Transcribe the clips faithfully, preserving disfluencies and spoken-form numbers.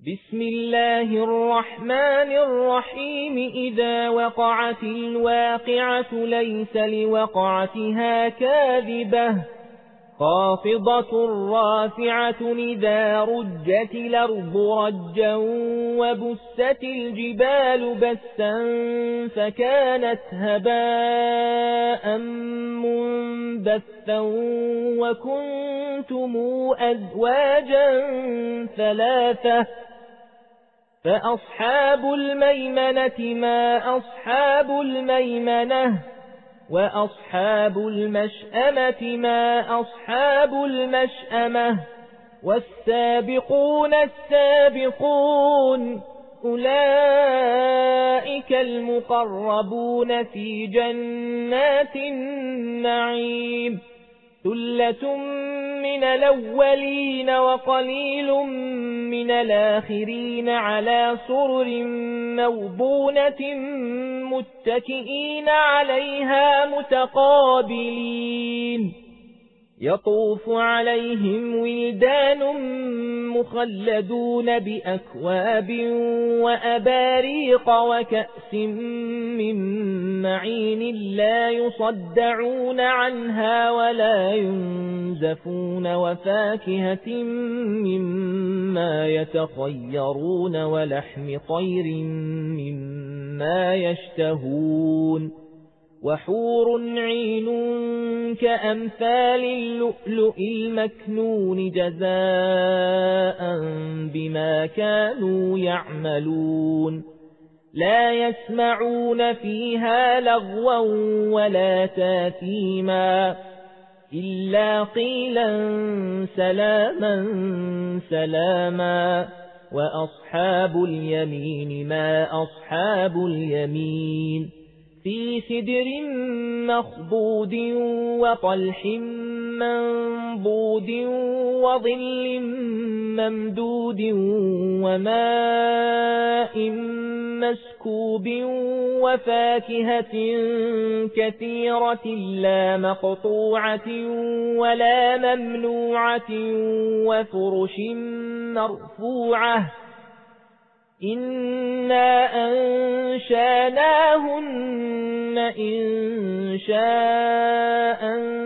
بسم الله الرحمن الرحيم إذا وقعت الواقعة ليس لوقعتها كاذبة خافضة رافعة إذا رجت الأرض رجا وبست الجبال بسا فكانت هباء منبثا وكنتم أزواجا ثلاثة فأصحاب الميمنة ما أصحاب الميمنة وأصحاب المشأمة ما أصحاب المشأمة والسابقون السابقون أولئك المقربون في جنات النعيم ثلة من الأولين وقليل من الآخرين على سرر موضونة متكئين عليها متقابلين يطوف عليهم ولدان مخلدون بأكواب وأباريق وكأس من معين لا يصدعون عنها ولا ينزفون وفاكهة مما يتخيرون ولحم طير مما يشتهون وحور عين كأمثال اللؤلؤ المكنون جزاء بما كانوا يعملون لا يسمعون فيها لغوا ولا تاثيما إلا قيلا سلاما سلاما وأصحاب اليمين ما أصحاب اليمين في سدر مخضود وطلح منضود وظل ممدود وماء مسكوب وفاكهة كثيرة لا مقطوعة ولا ممنوعة وفرش مرفوعة إنا أنشاناهن إن شاء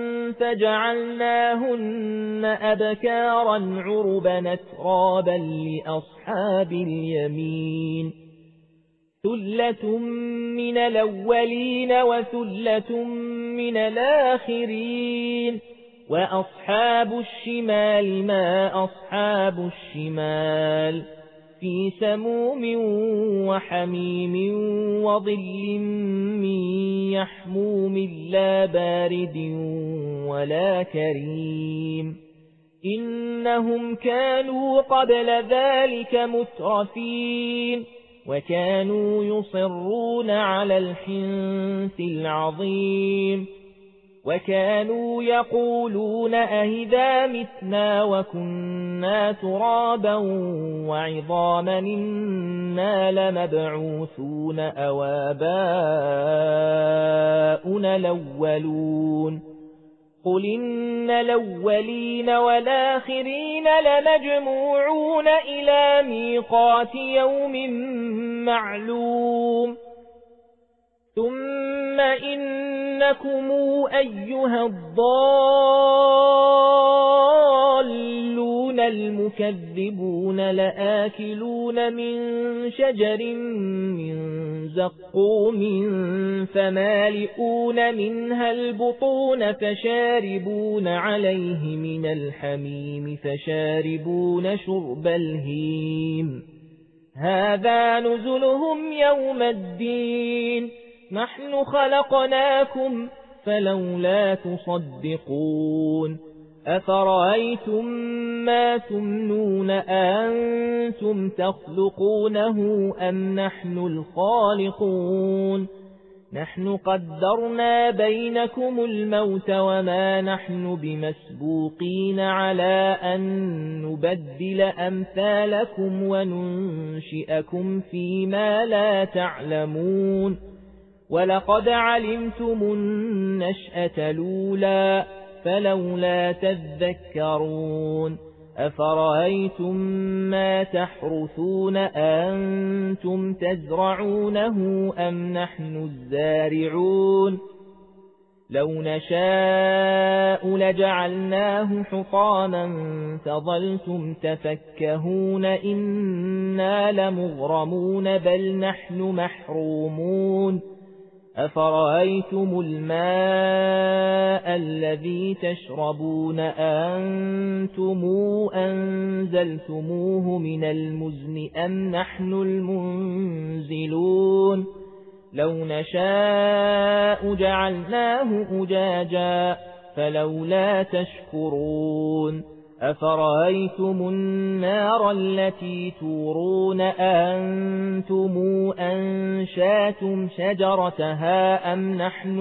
فجعلناهن أبكارا عربا أترابا لأصحاب اليمين ثلة من الأولين وثلة من الآخرين وأصحاب الشمال ما أصحاب الشمال في سموم وحميم وظل من يحموم لا بارد ولا كريم إنهم كانوا قبل ذلك مترفين وكانوا يصرون على الحنث العظيم وكانوا يقولون أهذا متنا وكنا ترابا وعظاما إنا لمبعوثون أو آباؤنا الأولون قل إن الأولين والآخرين لمجموعون إلى ميقات يوم معلوم ثم إنكم أيها الضالون المكذبون لآكلون من شجر من زقوم فمالئون منها البطون فشاربون عليه من الحميم فشاربون شرب الهيم هذا نزلهم يوم الدين نحن خلقناكم فلولا تصدقون أفرأيتم ما تمنون أنتم تخلقونه أم نحن الخالقون نحن قدرنا بينكم الموت وما نحن بمسبوقين على أن نبدل أمثالكم وننشئكم فيما لا تعلمون ولقد علمتم النشأة الأولى فلولا تذكرون أفرأيتم ما تحرثون أنتم تزرعونه أم نحن الزارعون لو نشاء لجعلناه حطاما فظلتم تفكهون إنا لمغرمون بل نحن محرومون أفرأيتم الماء الذي تشربون أنتم أنزلتموه من المزن أم نحن المنزلون لو نشاء جعلناه أجاجا فلولا تشكرون أفرأيتم النار التي تورون أنتم أنشاتم شجرتها أم نحن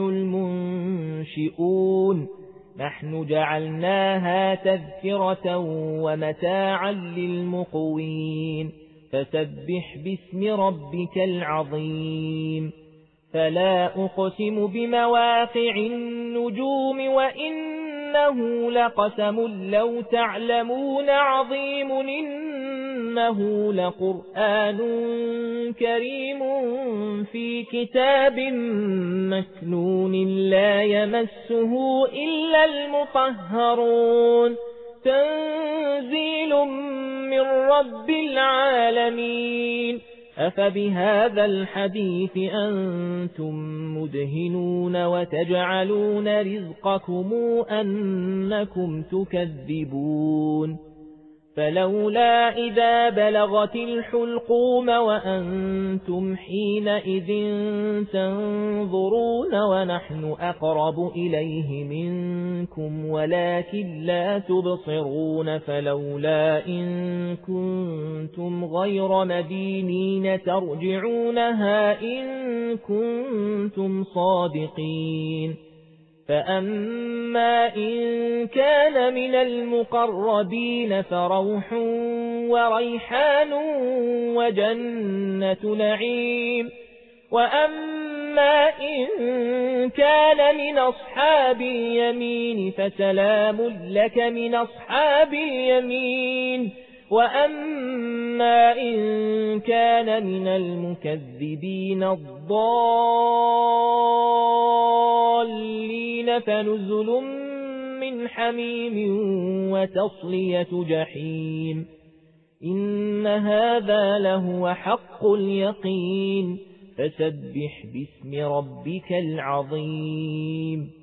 المنشئون نحن جعلناها تذكرة ومتاعا للمقوين فسبح باسم ربك العظيم فلا أقسم بمواقع النجوم وإنه لقسم لو تعلمون عظيم إنه لقرآن كريم في كتاب مكنون لا يمسه إلا المطهرون تنزيل من رب العالمين أفبهذا الحديث أنتم مدهنون وتجعلون رزقكم أنكم تكذبون فلولا إذا بلغت الحلقوم وأنتم حينئذ تنظرون ونحن أقرب إليه منكم ولكن لا تبصرون فلولا إن كنتم غير مدينين ترجعونها إن كنتم صادقين فأما إن كان من المقربين فروح وريحان وجنة نعيم وأما إن كان من أصحاب اليمين فسلام لك من أصحاب اليمين وأما إن كان من المكذبين الضالين فنزل من حميم وتصلية جحيم إن هذا لهو حق اليقين فسبح باسم ربك العظيم